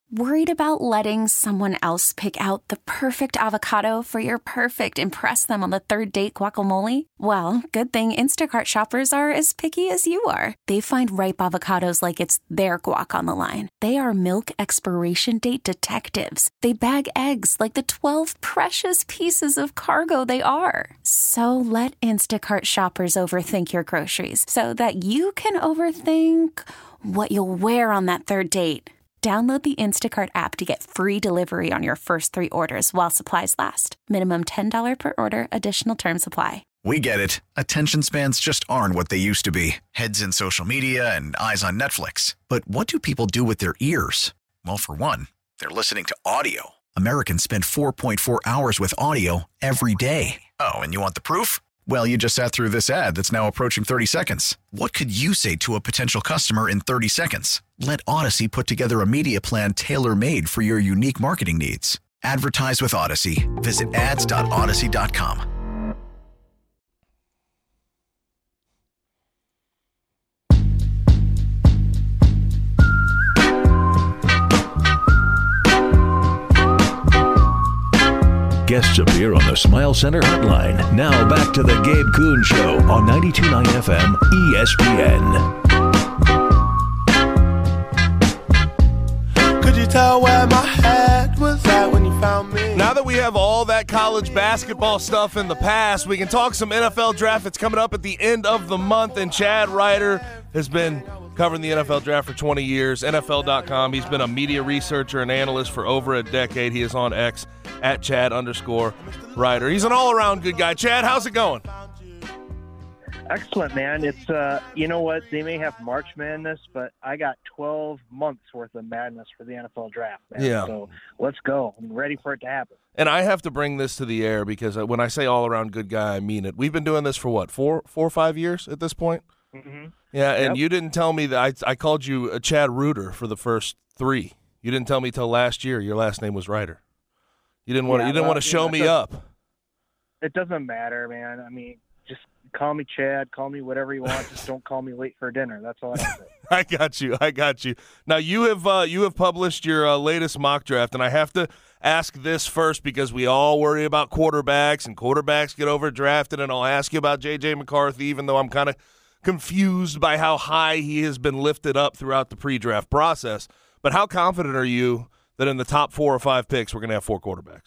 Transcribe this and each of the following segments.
Worried about letting someone else pick out the perfect avocado for your perfect impress them on the third date guacamole? Well, good thing Instacart shoppers are as picky as you are. They find ripe avocados like it's their guac on the line. They are milk expiration date detectives. They bag eggs like the 12 precious pieces of cargo they are. So let Instacart shoppers overthink your groceries so that you can overthink what you'll wear on that third date. Download the Instacart app to get free delivery on your first 3 orders while supplies last. Minimum $10 per order. Additional terms apply. We get it. Attention spans just aren't what they used to be. Heads in social media and eyes on Netflix. But what do people do with their ears? Well, for one, they're listening to audio. Americans spend 4.4 hours with audio every day. Oh, and you want the proof? Well, you just sat through this ad that's now approaching 30 seconds. What could you say to a potential customer in 30 seconds? Let Odyssey put together a media plan tailor-made for your unique marketing needs. Advertise with Odyssey. Visit ads.odyssey.com. Guests appear on the Smile Center hotline. Now back to the Gabe Kuhn Show on 92.9 FM ESPN. Could you tell where my head was at when you found me? Now that we have all that college basketball stuff in the past, we can talk some NFL draft. It's coming up at the end of the month, and Chad Ryder has been covering the NFL draft for 20 years, NFL.com. He's been a media researcher and analyst for over a decade. He is on X at Chad_Ryder. He's an all-around good guy. Chad, how's it going? Excellent, man. It's, you know what, they may have March Madness, but I got 12 months worth of madness for the NFL draft, man. Yeah. So let's go. I'm ready for it to happen. And I have to bring this to the air because when I say all-around good guy, I mean it. We've been doing this for, what, four or 5 years at this point? Mm-hmm. Yeah, and you didn't tell me that I called you a Chad Reuter for the first 3. You didn't tell me till last year your last name was Ryder. You didn't want to show me up. It doesn't matter, man. I mean, just call me Chad, call me whatever you want. Just don't call me late for dinner. That's all I say. I got you. Now you have published your latest mock draft, and I have to ask this first because we all worry about quarterbacks, and quarterbacks get overdrafted, and I'll ask you about J.J. McCarthy, even though I'm kind of confused by how high he has been lifted up throughout the pre-draft process. But how confident are you that in the top 4 or 5 picks we're going to have 4 quarterbacks?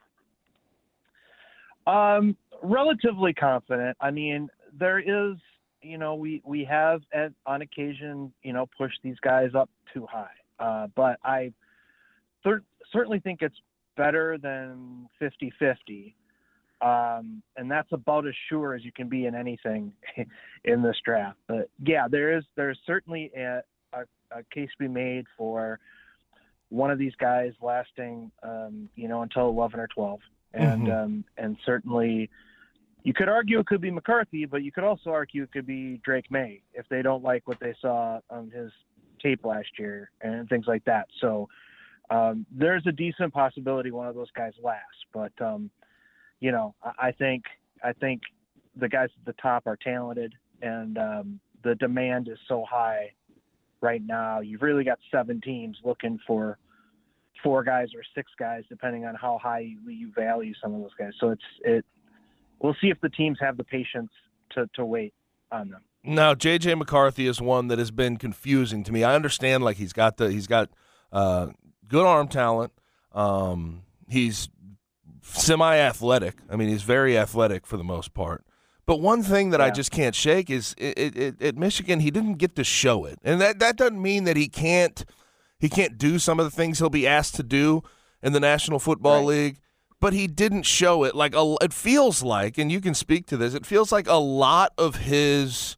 Relatively confident. I mean, there is, we have on occasion, pushed these guys up too high. But I certainly think it's better than 50-50. And that's about as sure as you can be in anything in this draft. But yeah, there's certainly a case to be made for one of these guys lasting, until 11 or 12. And, and certainly you could argue it could be McCarthy, but you could also argue it could be Drake May if they don't like what they saw on his tape last year and things like that. So, there's a decent possibility one of those guys lasts, but, I think the guys at the top are talented, and the demand is so high right now. You've really got 7 teams looking for 4 guys or 6 guys, depending on how high you value some of those guys. So we'll see if the teams have the patience to wait on them. Now, J.J. McCarthy is one that has been confusing to me. I understand, like, he's got good arm talent. He's semi-athletic. I mean, he's very athletic for the most part. But one thing that I just can't shake is at Michigan, he didn't get to show it. And that doesn't mean that he can't do some of the things he'll be asked to do in the National Football League, but he didn't show it. Like it feels like, and you can speak to this, it feels like a lot of his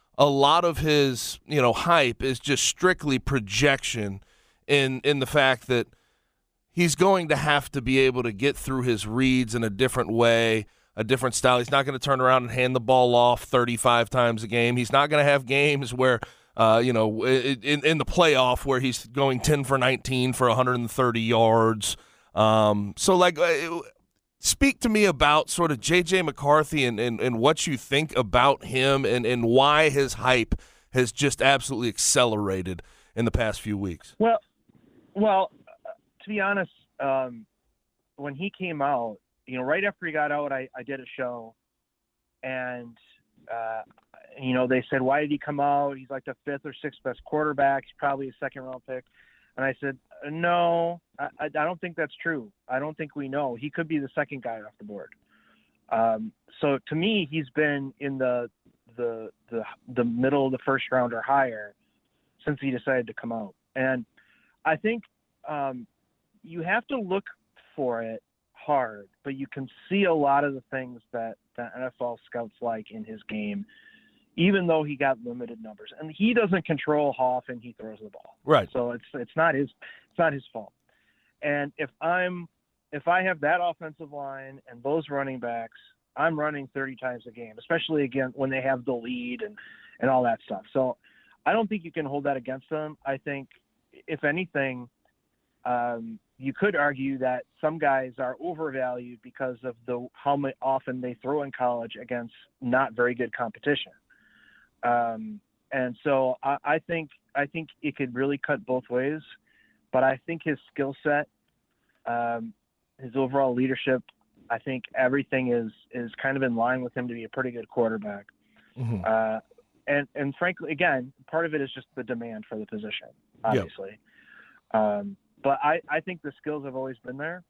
hype is just strictly projection in the fact that he's going to have to be able to get through his reads in a different way, a different style. He's not going to turn around and hand the ball off 35 times a game. He's not going to have games where, in the playoff where he's going 10 for 19 for 130 yards. Speak to me about sort of J.J. McCarthy and what you think about him and why his hype has just absolutely accelerated in the past few weeks. Well, to be honest, when he came out, right after he got out, I did a show, and they said, why did he come out? He's like the 5th or 6th best quarterback. He's probably a second-round pick. And I said, no, I don't think that's true. I don't think we know. He could be the second guy off the board. So to me, he's been in the middle of the first round or higher since he decided to come out. And I think you have to look for it hard, but you can see a lot of the things that the NFL scouts like in his game, even though he got limited numbers. And he doesn't control how often he throws the ball. Right. So it's not his fault. And if I have that offensive line and those running backs, I'm running 30 times a game, especially again when they have the lead and all that stuff. So I don't think you can hold that against them. I think, if anything, you could argue that some guys are overvalued because of how often they throw in college against not very good competition. And so I think it could really cut both ways, but I think his skill set, his overall leadership, I think everything is kind of in line with him to be a pretty good quarterback. Mm-hmm. And frankly, again, part of it is just the demand for the position, obviously. Yep. But I think the skills have always been there,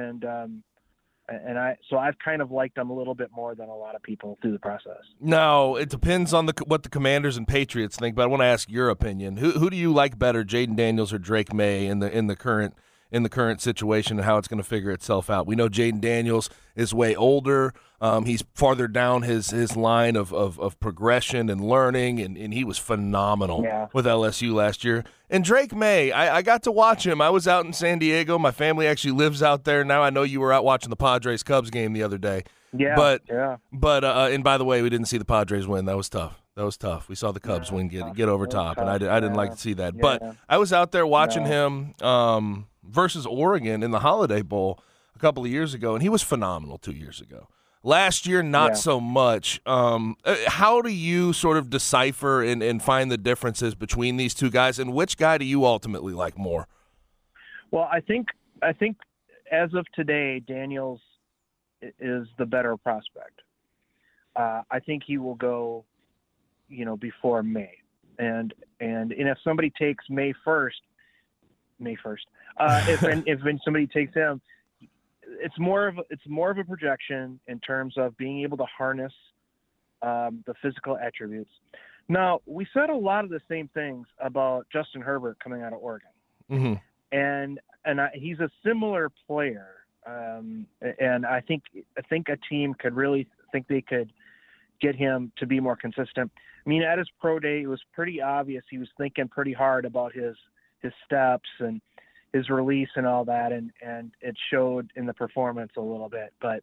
so I've kind of liked him a little bit more than a lot of people through the process. No, it depends on what the Commanders and Patriots think, but I want to ask your opinion. Who do you like better, Jayden Daniels or Drake May in the current situation and how it's going to figure itself out? We know Jayden Daniels is way older. He's farther down his line of progression and learning, and he was phenomenal with LSU last year. And Drake May, I got to watch him. I was out in San Diego. My family actually lives out there now. I know you were out watching the Padres-Cubs game the other day. But and by the way, we didn't see the Padres win. That was tough. We saw the Cubs win, get over top, and I didn't like to see that. Yeah. But I was out there watching him versus Oregon in the Holiday Bowl a couple of years ago, and he was phenomenal 2 years ago. Last year, not so much. How do you sort of decipher and find the differences between these two guys, and which guy do you ultimately like more? Well, I think as of today, Daniels is the better prospect. I think he will go, before May, and if somebody takes May 1st, if somebody takes him, it's more of a projection in terms of being able to harness the physical attributes. Now, we said a lot of the same things about Justin Herbert coming out of Oregon, mm-hmm. and he's a similar player, and I think a team could really think they could get him to be more consistent. I mean, at his pro day, it was pretty obvious he was thinking pretty hard about his steps and his release and all that, and it showed in the performance a little bit. But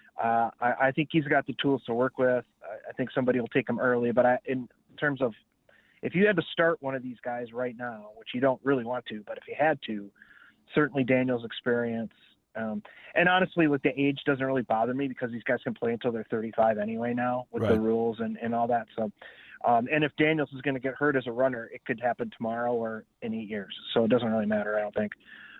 I think he's got the tools to work with. I think somebody will take him early. But in terms of, if you had to start one of these guys right now, which you don't really want to, but if you had to, certainly Daniel's experience. And honestly, with the age doesn't really bother me because these guys can play until they're 35 anyway now with the rules and all that. So, and if Daniels is going to get hurt as a runner, it could happen tomorrow or in 8 years. So it doesn't really matter, I don't think.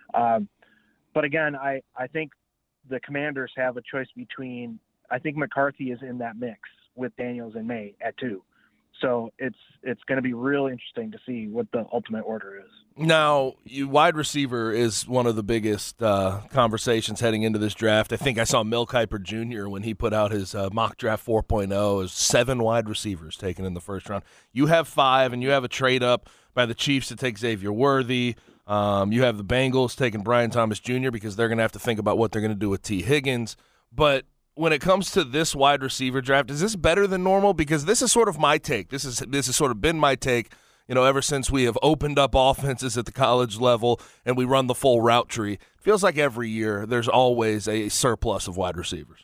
But again, I think the Commanders have a choice between, I think McCarthy is in that mix with Daniels and May at 2. So it's going to be real interesting to see what the ultimate order is. Now, wide receiver is one of the biggest conversations heading into this draft. I think I saw Mel Kiper Jr. when he put out his mock draft 4.0 as 7 wide receivers taken in the first round. You have 5, and you have a trade up by the Chiefs to take Xavier Worthy. You have the Bengals taking Brian Thomas Jr. because they're going to have to think about what they're going to do with T. Higgins. But when it comes to this wide receiver draft, is this better than normal? Because this is sort of my take. This has sort of been my take, ever since we have opened up offenses at the college level and we run the full route tree. It feels like every year there's always a surplus of wide receivers.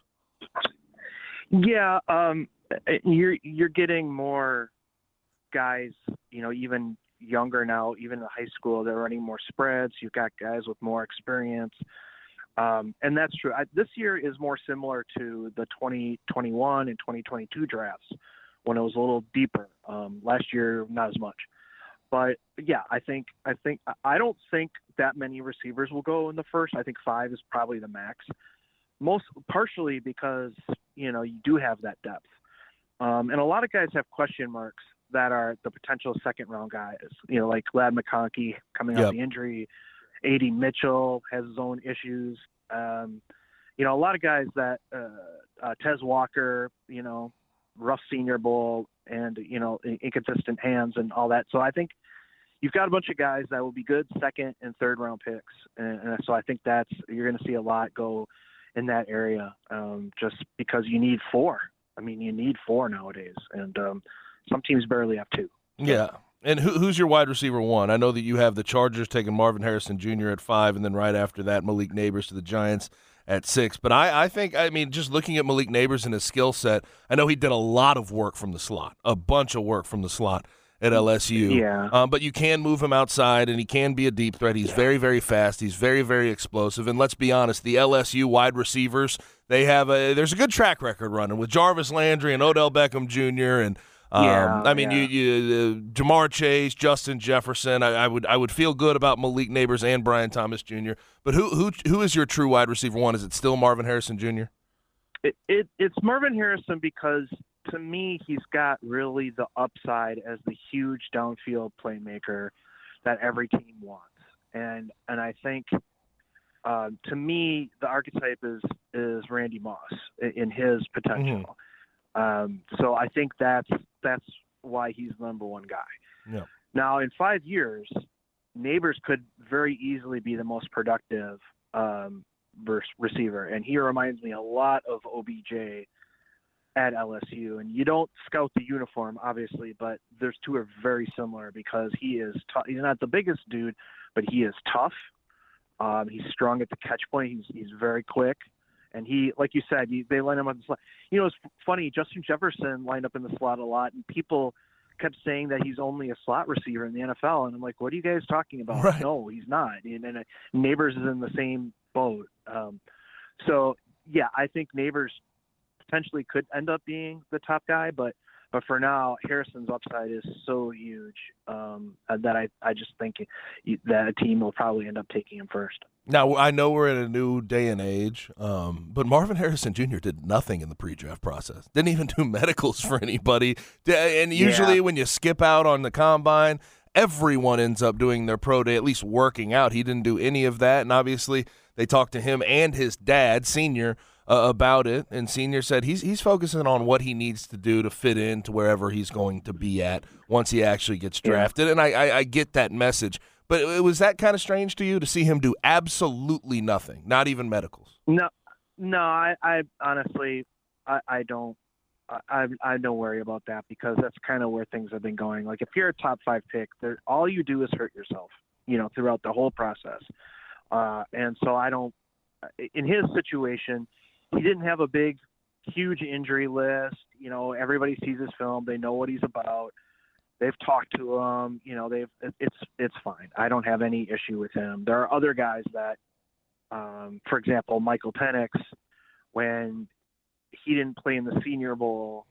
Yeah, you're getting more guys, even younger now, even in high school, they're running more spreads. You've got guys with more experience. And that's true. This year is more similar to the 2021 and 2022 drafts when it was a little deeper. Last year, not as much. But yeah, I don't think that many receivers will go in the first. I think 5 is probably the max. Partially because, you do have that depth. And a lot of guys have question marks that are the potential second-round guys, like Ladd McConkey coming off the injury. A.D. Mitchell has his own issues. A lot of guys that Tez Walker, rough Senior Bowl and, inconsistent hands and all that. So I think you've got a bunch of guys that will be good second and third round picks. And so I think you're going to see a lot go in that area just because you need 4. I mean, you need 4 nowadays. And some teams barely have 2. Yeah. And who's your wide receiver 1? I know that you have the Chargers taking Marvin Harrison Jr. at 5, and then right after that, Malik Nabers to the Giants at 6. But I think, just looking at Malik Nabers and his skill set, I know he did a lot of work from the slot, a bunch of work from the slot at LSU. Yeah. But you can move him outside, and he can be a deep threat. He's very, very fast. He's very, very explosive. And let's be honest, the LSU wide receivers, there's a good track record running with Jarvis Landry and Odell Beckham Jr. and Jamar Chase, Justin Jefferson. I would feel good about Malik Nabers and Brian Thomas Jr. But who is your true wide receiver 1? Is it still Marvin Harrison Jr.? It's Marvin Harrison because to me he's got really the upside as the huge downfield playmaker that every team wants. And I think to me the archetype is Randy Moss in his potential. So I think that's why he's the number 1 guy. Yeah. Now, in 5 years, Nabers could very easily be the most productive receiver, and he reminds me a lot of OBJ at LSU. And you don't scout the uniform, obviously, but there's 2 are very similar because he is tough. He's not the biggest dude, but he is tough. He's strong at the catch point. He's very quick. And he, like you said, they line him up in the slot. It's funny, Justin Jefferson lined up in the slot a lot, and people kept saying that he's only a slot receiver in the NFL. And I'm like, what are you guys talking about? Right. No, he's not. And Nabers is in the same boat. So, yeah, I think Nabers potentially could end up being the top guy, but for now, Harrison's upside is so huge that I just think that a team will probably end up taking him first. Now, I know we're in a new day and age, but Marvin Harrison Jr. did nothing in the pre-draft process. Didn't even do medicals for anybody. And usually when you skip out on the combine, everyone ends up doing their pro day, at least working out. He didn't do any of that, and obviously they talked to him and his dad, Senior, about it, and Senior said he's focusing on what he needs to do to fit into wherever he's going to be at once he actually gets drafted, and I get that message. But was that kind of strange to you to see him do absolutely nothing, not even medicals? No, I honestly, I don't worry about that because that's kind of where things have been going. Like if you're a top 5 pick, all you do is hurt yourself, throughout the whole process. And so I don't, in his situation, he didn't have a big, huge injury list. Everybody sees his film. They know what he's about. They've talked to him. It's fine. I don't have any issue with him. There are other guys that, for example, Michael Penix, when he didn't play in the Senior Bowl,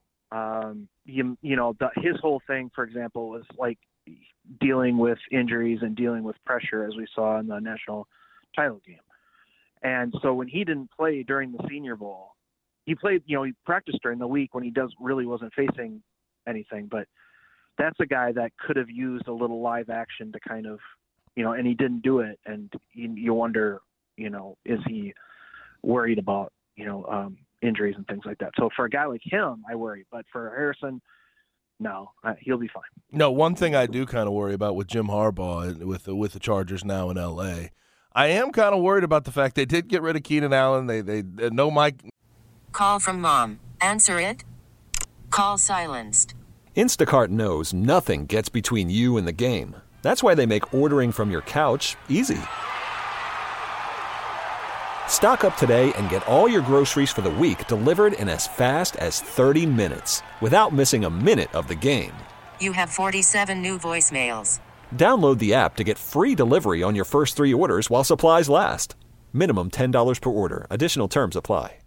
his whole thing, for example, was like dealing with injuries and dealing with pressure, as we saw in the national title game. And so when he didn't play during the Senior Bowl, he played, he practiced during the week when he really wasn't facing anything. But that's a guy that could have used a little live action to kind of, and he didn't do it. And you wonder, is he worried about, injuries and things like that. So for a guy like him, I worry. But for Harrison, no, he'll be fine. No, one thing I do kind of worry about with Jim Harbaugh with the Chargers now in L.A., I am kind of worried about the fact they did get rid of Keenan Allen. They know Mike. Call from mom. Answer it. Call silenced. Instacart knows nothing gets between you and the game. That's why they make ordering from your couch easy. Stock up today and get all your groceries for the week delivered in as fast as 30 minutes without missing a minute of the game. You have 47 new voicemails. Download the app to get free delivery on your first 3 orders while supplies last. Minimum $10 per order. Additional terms apply.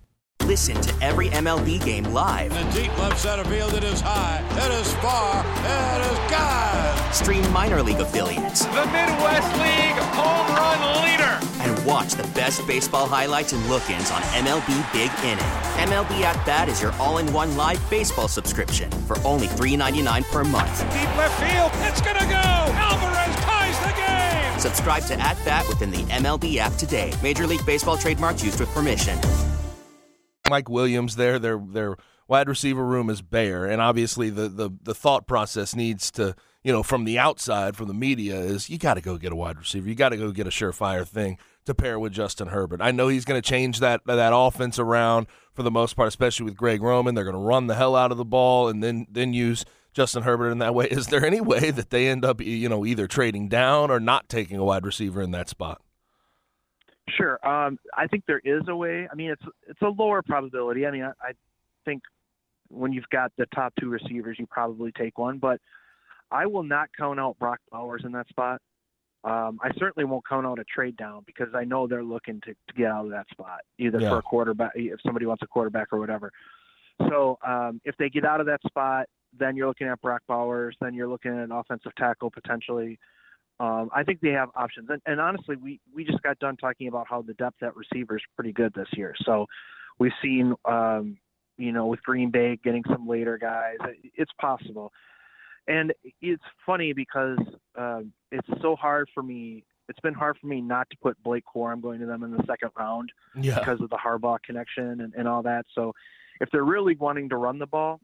Listen to every MLB game live. In the deep left center field, it is high, it is far, it is gone. Stream minor league affiliates. The Midwest League home run leader. And watch the best baseball highlights and look-ins on MLB Big Inning. MLB At Bat is your all-in-one live baseball subscription for only $3.99 per month. Deep left field, it's gonna go. Alvarez ties the game. Subscribe to At Bat within the MLB app today. Major League Baseball trademarks used with permission. Mike Williams there, their wide receiver room is bare, and obviously the thought process needs to, from the outside, from the media, is you got to go get a wide receiver. You got to go get a surefire thing to pair with Justin Herbert. I know he's going to change that offense around for the most part, especially with Greg Roman. They're going to run the hell out of the ball and then use Justin Herbert in that way. Is there any way that they end up, either trading down or not taking a wide receiver in that spot? Sure. I think there is a way. I mean, it's a lower probability. I mean, I think when you've got the top two receivers, you probably take one. But I will not count out Brock Bowers in that spot. I certainly won't count out a trade down because I know they're looking to get out of that spot, either for a quarterback, if somebody wants a quarterback or whatever. So if they get out of that spot, then you're looking at Brock Bowers. Then you're looking at an offensive tackle potentially. I think they have options. And honestly, we just got done talking about how the depth at receiver is pretty good this year. So we've seen, with Green Bay getting some later guys, it's possible. And it's funny because it's so hard for me. It's been hard for me not to put Blake Corum going to them in the second round because of the Harbaugh connection and all that. So if they're really wanting to run the ball,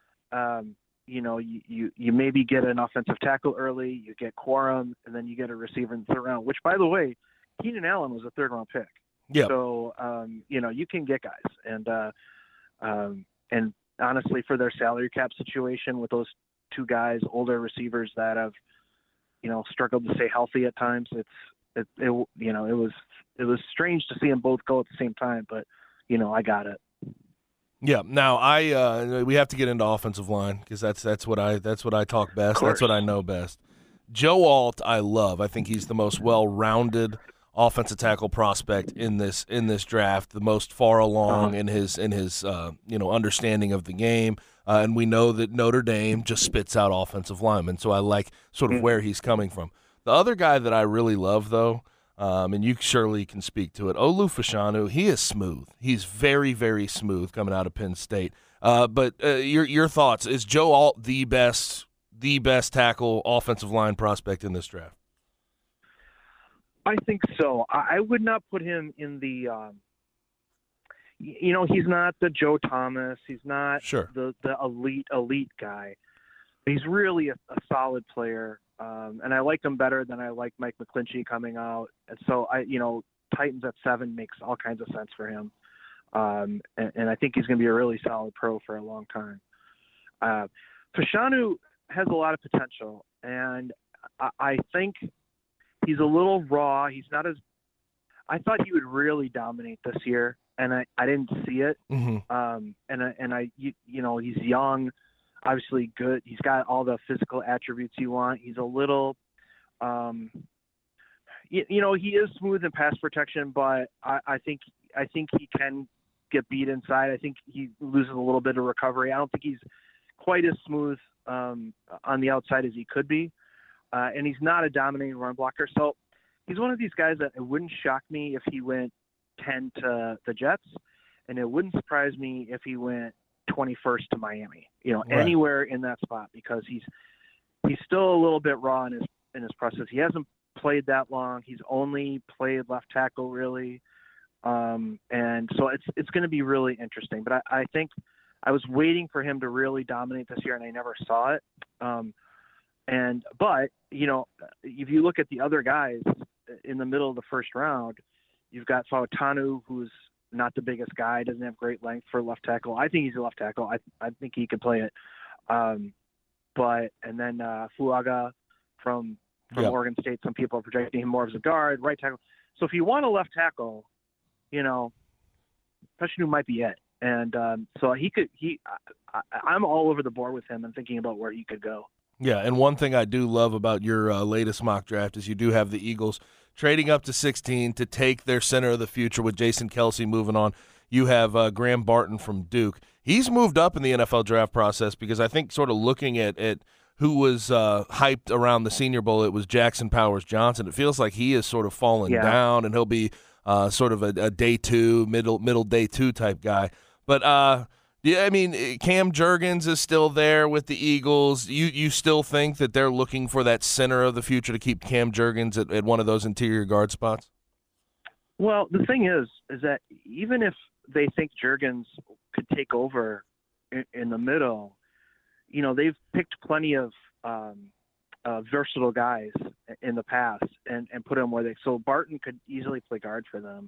you maybe get an offensive tackle early, you get Corum, and then you get a receiver in the third round, which, by the way, Keenan Allen was a third-round pick. Yeah. So, you can get guys. And honestly, for their salary cap situation with those two guys, older receivers that have, struggled to stay healthy at times, it was strange to see them both go at the same time, but, I got it. Yeah. Now we have to get into offensive line because that's what I talk best. That's what I know best. Joe Alt, I love. I think he's the most well-rounded offensive tackle prospect in this draft. The most far along in his understanding of the game. And we know that Notre Dame just spits out offensive linemen. So I like sort of where he's coming from. The other guy that I really love, though. And you surely can speak to it. Olu Fashanu, he is smooth. He's very, very smooth coming out of Penn State. But your thoughts, is Joe Alt the best tackle offensive line prospect in this draft? I think so. I would not put him in the he's not the Joe Thomas. He's not the elite guy. He's really a solid player. And I like him better than I like Mike McClinchy coming out. And so Titans at 7 makes all kinds of sense for him. And I think he's going to be a really solid pro for a long time. Fashanu has a lot of potential, and I think he's a little raw. He's not as – I thought he would really dominate this year, and I didn't see it. Mm-hmm. He's young. Obviously good. He's got all the physical attributes you want. He's a little, he is smooth in pass protection, but I think he can get beat inside. I think he loses a little bit of recovery. I don't think he's quite as smooth on the outside as he could be. And he's not a dominating run blocker. So he's one of these guys that it wouldn't shock me if he went 10 to the Jets, and it wouldn't surprise me if he went 21st to Miami, anywhere in that spot, because he's still a little bit raw in his process. He hasn't played that long. He's only played left tackle really. And so it's going to be really interesting, but I think I was waiting for him to really dominate this year and I never saw it. But if you look at the other guys in the middle of the first round, you've got Fautanu, who's not the biggest guy, doesn't have great length for left tackle. I think he's a left tackle. I think he could play it. And then Fuaga from Oregon State, some people are projecting him more as a guard, right tackle. So if you want a left tackle, Fashanu might be it. And so I'm all over the board with him and thinking about where he could go. Yeah, and one thing I do love about your latest mock draft is you do have the Eagles trading up to 16 to take their center of the future with Jason Kelce moving on. you have Graham Barton from Duke. He's moved up in the NFL draft process because I think sort of looking at who was hyped around the Senior Bowl, it was Jackson Powers Johnson. It feels like he is sort of fallen down, and he'll be sort of a day two, middle day two type guy. But yeah, I mean, Cam Jurgens is still there with the Eagles. You still think that they're looking for that center of the future to keep Cam Jurgens at one of those interior guard spots? Well, the thing is that even if they think Jurgens could take over in the middle, you know, they've picked plenty of versatile guys in the past and put them where so Barton could easily play guard for them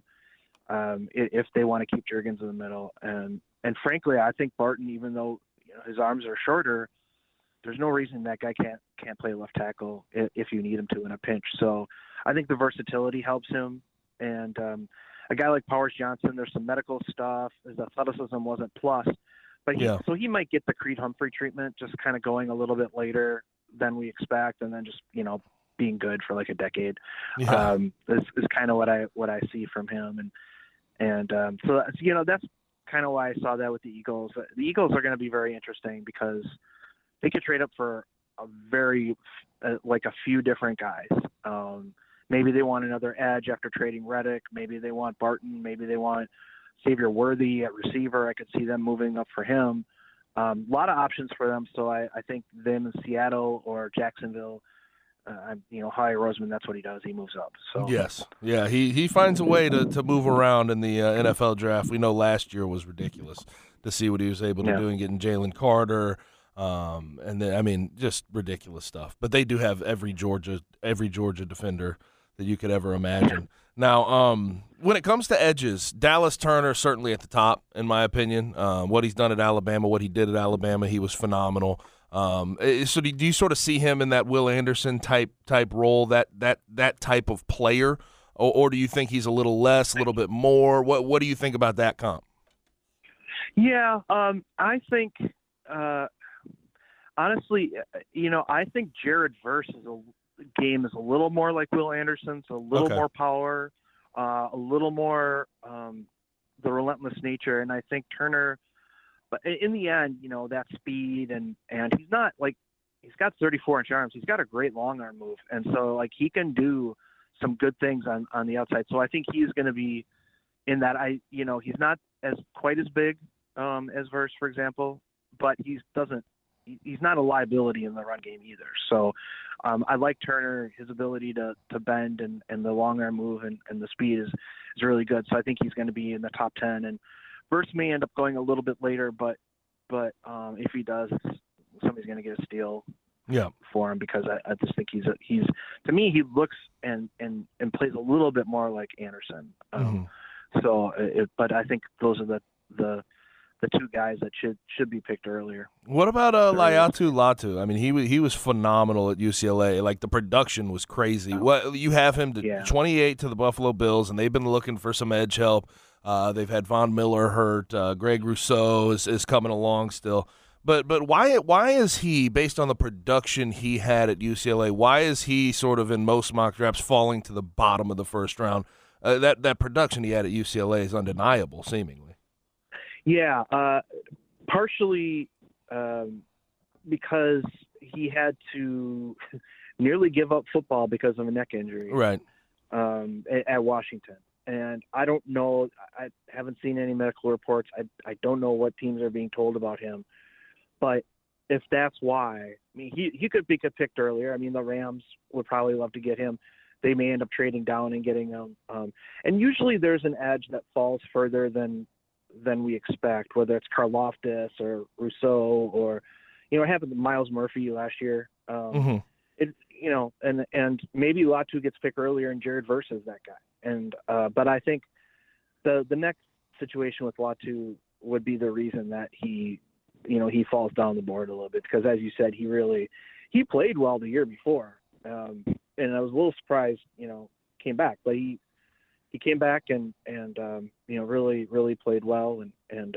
if they want to keep Jurgens in the middle. And frankly, I think Barton, even though his arms are shorter, there's no reason that guy can't play left tackle if you need him to in a pinch. So I think the versatility helps him. And a guy like Powers Johnson, there's some medical stuff. His athleticism wasn't plus. But so he might get the Creed Humphrey treatment, just kind of going a little bit later than we expect, and then just being good for like a decade. Yeah. Is kind of what I see from him, and so that's kind of why I saw that with the Eagles. The Eagles are going to be very interesting because they could trade up for a very like a few different guys. Maybe they want another edge after trading Reddick. Maybe they want Barton. Maybe they want Xavier Worthy at receiver. I could see them moving up for him. A lot of options for them. So I think them in Seattle or Jacksonville, Howie Roseman, that's what he does. He moves up. So yes. Yeah. He finds a way to move around in the NFL draft. We know last year was ridiculous to see what he was able to do in getting Jalen Carter. And then, I mean, just ridiculous stuff, but they do have every Georgia defender that you could ever imagine. Now, when it comes to edges, Dallas Turner certainly at the top, in my opinion. What he's done at Alabama, what he did at Alabama, he was phenomenal. So do you sort of see him in that Will Anderson type role, that type of player, or do you think he's a little less, a little bit more? What do you think about that comp? Yeah, I think honestly, I think Jared Verse's game is a little more like Will Anderson's, a little more power, a little more the relentless nature, and I think Turner. But in the end, that speed and he's not like he's got 34-inch arms. He's got a great long arm move, and so like he can do some good things on the outside. So I think he's going to be in that. He's not quite as big as Verse, for example, but he's not a liability in the run game either. So I like Turner. His ability to bend and the long arm move and the speed is really good. So I think he's going to be in the top 10. And Verse may end up going a little bit later, but if he does, somebody's going to get a steal for him because I just think he's to me, he looks and plays a little bit more like Anderson. But I think those are the two guys that should be picked earlier. What about Laiatu Latu? I mean, he was phenomenal at UCLA. Like the production was crazy. What you have him to 28 to the Buffalo Bills, and they've been looking for some edge help. They've had Von Miller hurt. Greg Rousseau is coming along still. But why is he, based on the production he had at UCLA, why is he sort of in most mock drafts falling to the bottom of the first round? That production he had at UCLA is undeniable, seemingly. Yeah, partially because he had to nearly give up football because of a neck injury. Right. At Washington. And I don't know. I haven't seen any medical reports. I don't know what teams are being told about him. But if that's why, I mean, he could be picked earlier. I mean, the Rams would probably love to get him. They may end up trading down and getting him. And usually there's an edge that falls further than we expect, whether it's Karlaftis or Rousseau or, it happened to Miles Murphy last year. And maybe Latu gets picked earlier and Jared Verse is that guy. And but I think the next situation with Latu would be the reason that he falls down the board a little bit, because as you said, he played well the year before. And I was a little surprised, came back, but he came back and really, really played well. And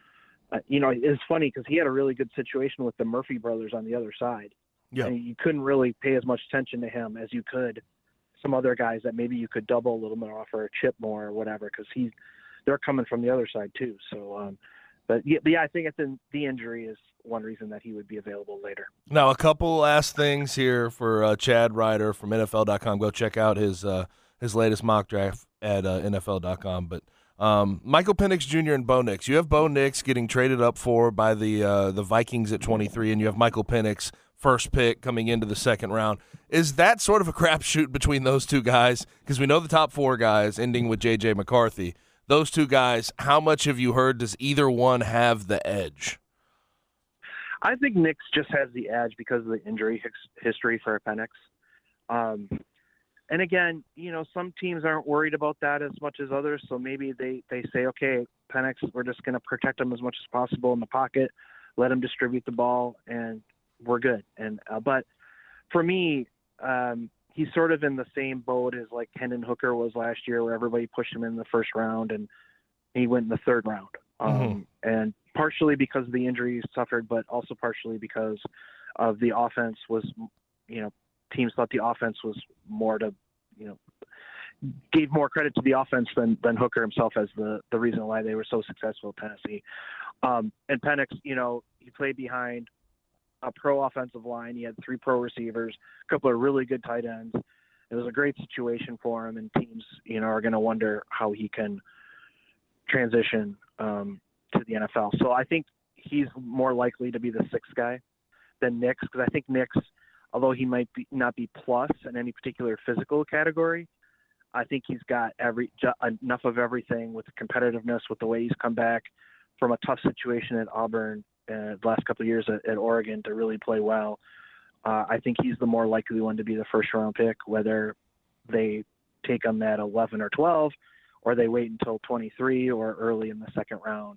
it's funny because he had a really good situation with the Murphy brothers on the other side. Yeah. And you couldn't really pay as much attention to him as you could some other guys that maybe you could double a little more off or chip more or whatever, because they're coming from the other side too. So, but I think the injury is one reason that he would be available later. Now, a couple last things here for Chad Ryder from NFL.com. Go check out his latest mock draft at NFL.com. But Michael Penix Jr. and Bo Nix. You have Bo Nix getting traded up for by the Vikings at 23, and you have Michael Penix first pick coming into the second round. Is that sort of a crapshoot between those two guys? Because we know the top four guys, ending with J.J. McCarthy. Those two guys, how much have you heard does either one have the edge? I think Nix just has the edge because of the injury history for Penix. And again, some teams aren't worried about that as much as others, so maybe they say, okay, Penix, we're just going to protect him as much as possible in the pocket, let him distribute the ball, and we're good. And but for me, he's sort of in the same boat as like Hendon Hooker was last year, where everybody pushed him in the first round and he went in the third round. And partially because of the injuries suffered, but also partially because of the offense was, teams thought the offense was more to, gave more credit to the offense than Hooker himself as the reason why they were so successful at Tennessee. And Penix, he played behind a pro offensive line. He had 3 pro receivers, a couple of really good tight ends. It was a great situation for him, and teams, are going to wonder how he can transition to the NFL. So I think he's more likely to be the 6th guy than Nix, because I think Nix, although he might not be plus in any particular physical category, I think he's got enough of everything with the competitiveness, with the way he's come back from a tough situation at Auburn the last couple of years at Oregon to really play well. I think he's the more likely one to be the first-round pick, whether they take him at 11 or 12, or they wait until 23 or early in the second round.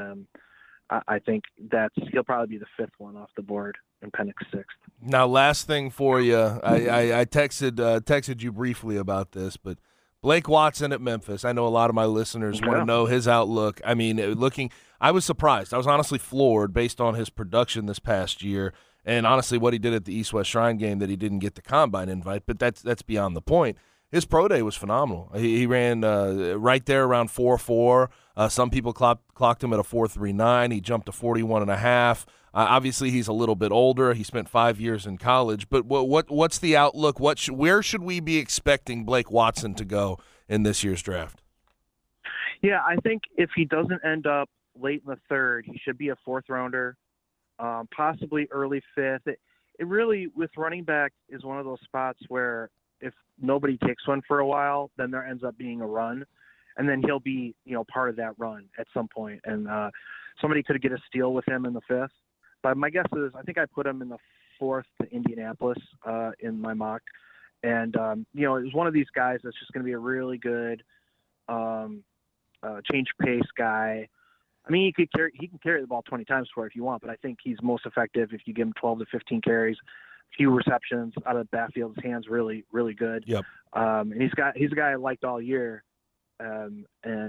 I think he'll probably be the 5th one off the board and Penix 6th. Now, last thing for you, I texted you briefly about this, but Blake Watson at Memphis. I know a lot of my listeners want to know his outlook. I mean, I was surprised. I was honestly floored based on his production this past year, and honestly what he did at the East-West Shrine game that he didn't get the combine invite. But that's beyond the point. His pro day was phenomenal. He ran right there around 4.4. Some people clocked him at a 4.39. He jumped to 41.5. Obviously, he's a little bit older. He spent 5 years in college. But what's the outlook? Where should we be expecting Blake Watson to go in this year's draft? Yeah, I think if he doesn't end up late in the 3rd, he should be a 4th rounder, possibly early 5th. It really, with running back, is one of those spots where if nobody takes one for a while, then there ends up being a run, and then he'll be, part of that run at some point. And somebody could get a steal with him in the 5th. But my guess is I think I put him in the 4th to Indianapolis in my mock. And, it was one of these guys that's just going to be a really good change pace guy. I mean, he can carry the ball 20 times for it if you want, but I think he's most effective if you give him 12 to 15 carries, few receptions out of the backfield. His hands really, really good. Yep. And he's a guy I liked all year. And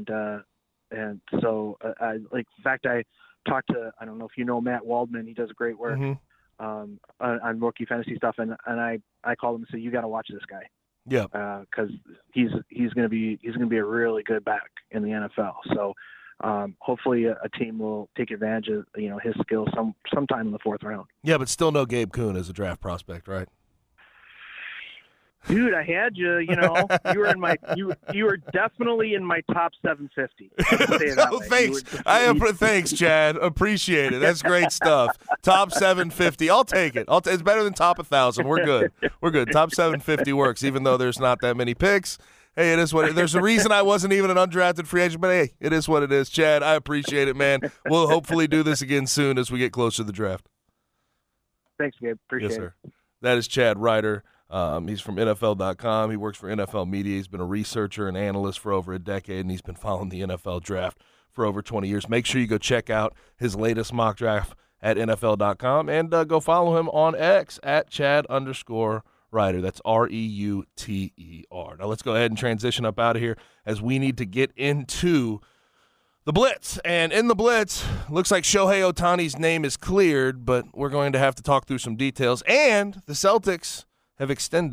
so in fact, I talked to, I don't know if you know Matt Waldman, he does great work on rookie fantasy stuff. And I called him and said, you got to watch this guy. Yeah. Cause he's going to be a really good back in the NFL. So hopefully a team will take advantage of, his skills sometime in the 4th round. Yeah, but still no Gabe Kuhn as a draft prospect, right? Dude, I had you. You were definitely in my top 750. Thanks. Thanks, Chad. Appreciate it. That's great stuff. Top 750. I'll take it. It's better than top 1,000. We're good. We're good. Top 750 works, even though there's not that many picks. Hey, it is what there's a reason I wasn't even an undrafted free agent, but hey, it is what it is. Chad, I appreciate it, man. We'll hopefully do this again soon as we get closer to the draft. Thanks, Gabe. Appreciate it. Yes, sir. That is Chad Ryder. He's from NFL.com. He works for NFL Media. He's been a researcher and analyst for over a decade, and he's been following the NFL draft for over 20 years. Make sure you go check out his latest mock draft at NFL.com and go follow him on X at Chad_Ryder. That's REUTER. Now let's go ahead and transition up out of here as we need to get into the Blitz. And in the Blitz, looks like Shohei Ohtani's name is cleared, but we're going to have to talk through some details. And the Celtics have extended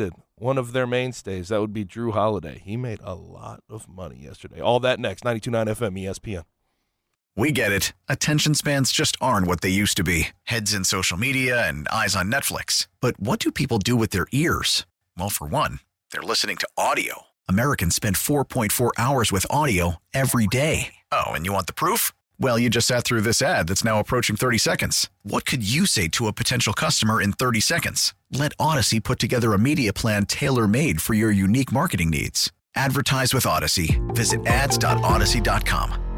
one of their mainstays. That would be Drew Holiday. He made a lot of money yesterday. All that next. 92.9 FM ESPN. We get it. Attention spans just aren't what they used to be. Heads in social media and eyes on Netflix. But what do people do with their ears? Well, for one, they're listening to audio. Americans spend 4.4 hours with audio every day. Oh, and you want the proof? Well, you just sat through this ad that's now approaching 30 seconds. What could you say to a potential customer in 30 seconds? Let Odyssey put together a media plan tailor-made for your unique marketing needs. Advertise with Odyssey. Visit ads.odyssey.com.